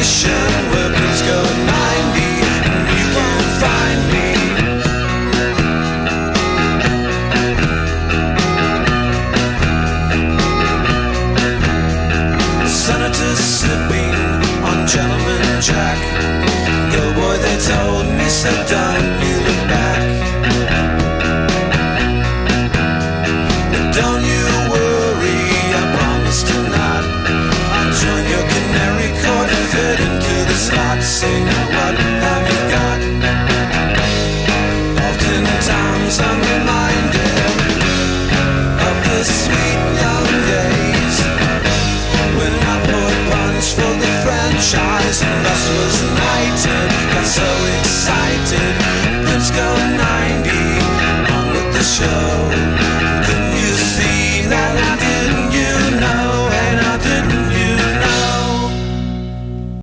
station where boots go 90 and you won't find me. Senators slipping on Gentleman Jack. Go boy, they told me, so don't you look back. But don't you worry, I promise to not. I'll join your canary court and fit into the slot. Say now what have you got? Oftentimes I'm reminded of the sweet young days when I poured punch for the franchise and thus was knighted. Got so excited, let's go 90 on with the show. Couldn't you see that